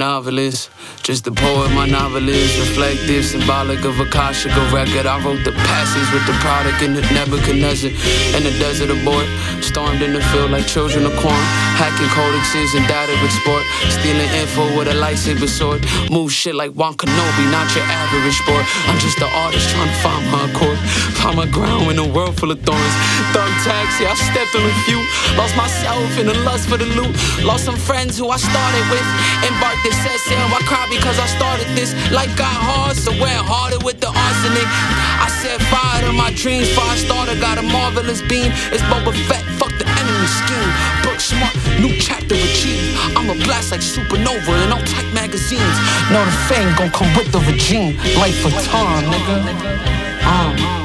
novelist. Just a poet, my novel is reflective, symbolic of Akashic record. I wrote the passage with the product in the Nebuchadnezzar. In the desert of boy, stormed in the field like children of corn. Hacking codexes and data with sport. Stealing info with a lightsaber sword. Move shit like Juan Kenobi, not your average sport. I'm just an artist trying to find my accord. Find my ground in a world full of thorns. Thug taxi, I stepped on a few. Lost myself in the lust for the loot. Lost some friends who I started with. Embarked this set sail, I cried because I started this. Life got hard, so went harder with the arsenic. I set fire to my dreams, fire starter, got a marvelous beam. It's Boba Fett, fuck the enemy scheme. Book smart, new chapter achieved. I'm a blast like supernova in all tight magazines. Know the fame gon' come with the regime. Life for time, nigga.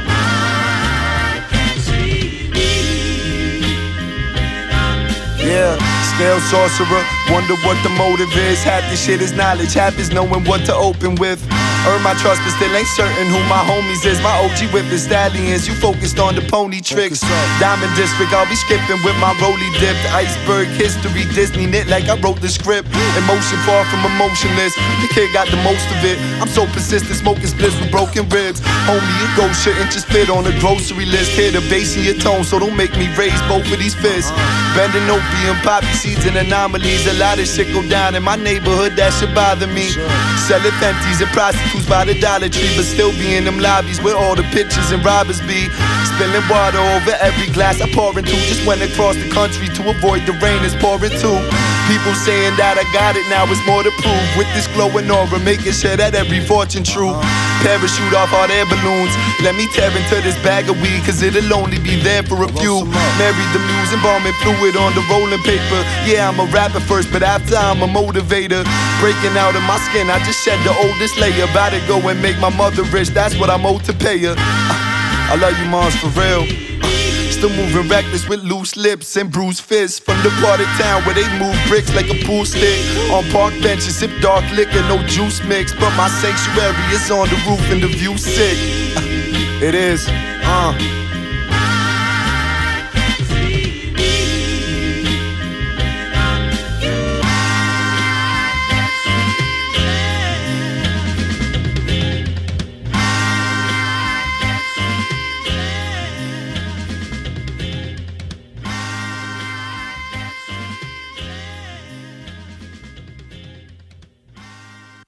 Yeah, scale sorcerer, wonder what the motive is. Half this shit is knowledge, half is knowing what to open with. Earn my trust, but still ain't certain who my homies is. My OG whip is stallions, you focused on the pony tricks. Diamond District, I'll be skipping with my rollie dipped. Iceberg history, Disney knit like I wrote the script. Emotion far from emotionless, the kid got the most of it. I'm so persistent, smoking splits with broken ribs. Homie, your ghost shouldn't just fit on the grocery list. Hear the bass in your tone, so don't make me raise both of these fists. Bending opium, poppy seeds and anomalies. A lot of shit go down in my neighborhood, that should bother me. Selling Fenties and prostitutes by the Dollar Tree, but still be in them lobbies where all the pictures and robbers be. Spilling water over every glass I pour into. Just went across the country to avoid the rain it's pouring too. People saying that I got it, now it's more to prove. With this glowing aura, making sure that every fortune true. Parachute off hot air balloons. Let me tear into this bag of weed, cause it'll only be there for a few. Married the muse, embalming fluid on the rolling paper. Yeah, I'm a rapper first, but after I'm a motivator. Breaking out of my skin, I just shed the oldest layer. About to go and make my mother rich, that's what I'm owed to pay her. I love you, moms, for real. Still moving reckless with loose lips and bruised fists. From the part of town where they move bricks like a pool stick. On park benches, sip dark liquor, no juice mix. But my sanctuary is on the roof and the view sick. It is,